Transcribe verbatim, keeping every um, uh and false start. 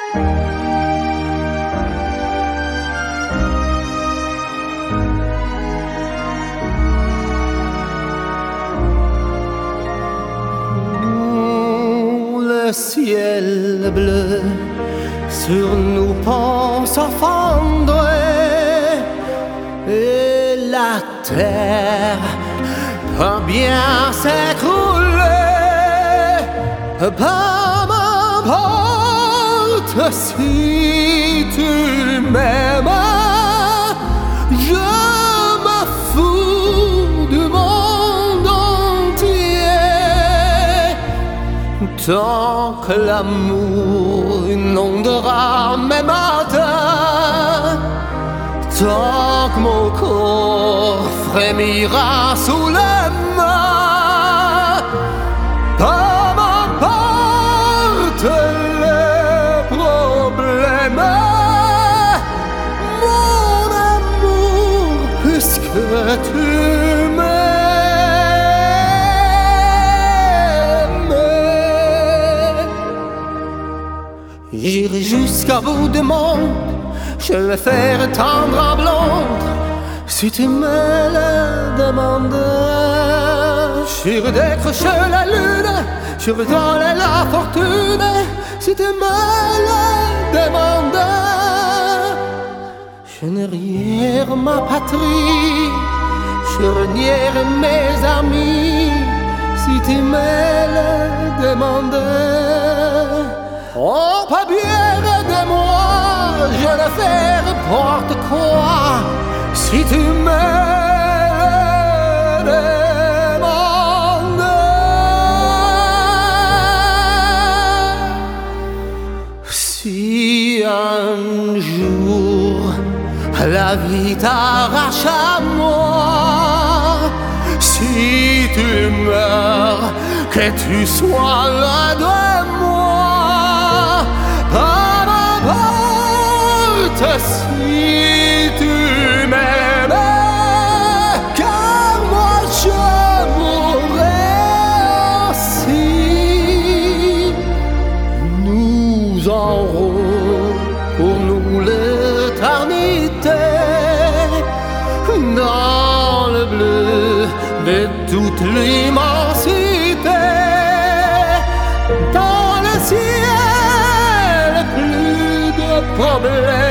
Le ciel bleu sur nous pense à fondre et la terre peut bien s'écrouler. Peu m'importe si tu m'aimes, je me fous du monde entier. Tant que l'amour inondera mes matins, tant que mon corps frémira sous les mains, peu m'importe les problèmes, mon amour, puisque tu m'aimes. J'irai jusqu'à bout du monde, je vais faire tendre à blonde si tu me le demandes. J'irai décrocher la lune, je vais donner la fortune si tu me le demandes. Je ne renière ma patrie, je renière mes amis si tu me le demandes. On peut bien de moi, je ne fais n'importe quoi si tu me demandes. Si un jour la vie t'arrache à moi, si tu meurs, que tu sois loin de moi, si tu m'aimes, car moi je mourrai aussi. Nous aurons pour nous l'éternité dans le bleu de toute l'immensité, dans le ciel plus de problèmes.